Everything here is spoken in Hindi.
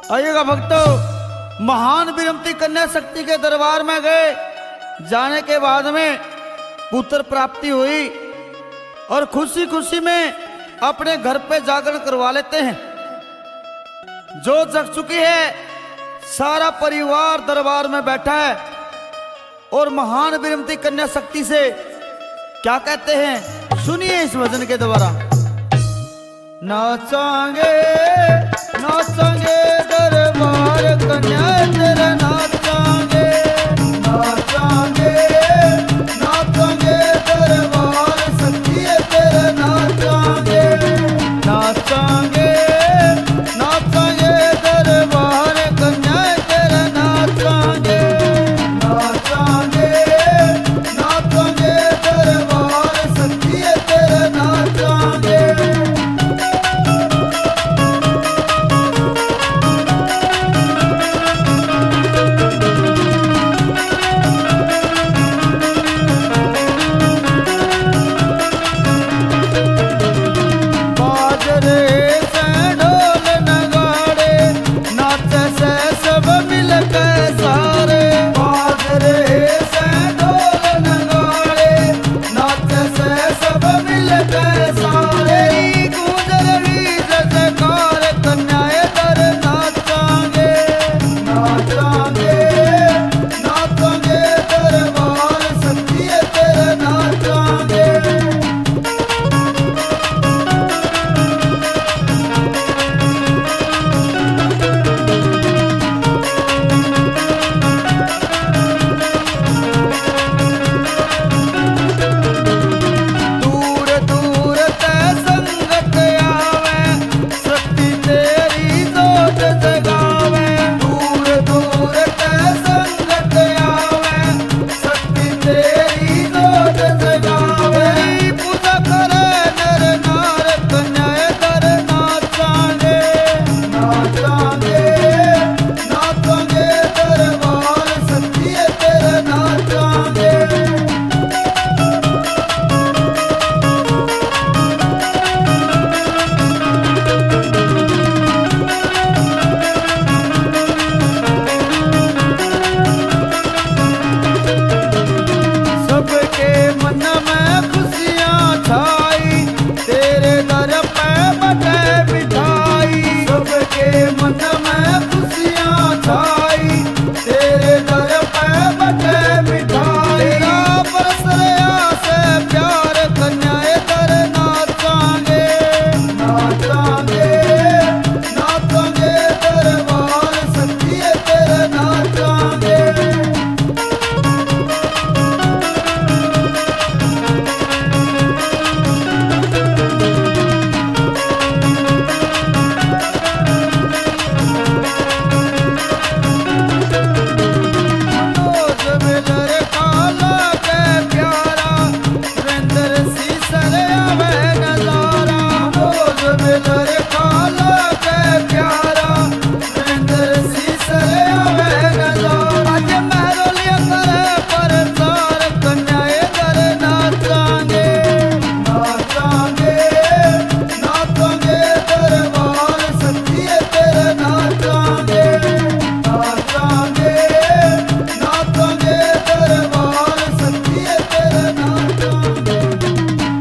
आइएगा भक्तों, महान विरमती कन्या शक्ति के दरबार में गए। जाने के बाद में पुत्र प्राप्ति हुई और खुशी खुशी में अपने घर पे जागरण करवा लेते हैं। जो जग चुकी है, सारा परिवार दरबार में बैठा है और महान विरमती कन्या शक्ति से क्या कहते हैं, सुनिए इस भजन के द्वारा। नाचांगे नाचांगे दरबार कन्या तेरा, नाचांगे नाचांगे नाचांगे दरबार शक्ति तेरा, नाचांगे नाचांगे नाचांगे दरबार कन्या तेरा, नाचांगे नाचांगे नाचांगे दरबार शक्ति तेरा, नाचांगे। रे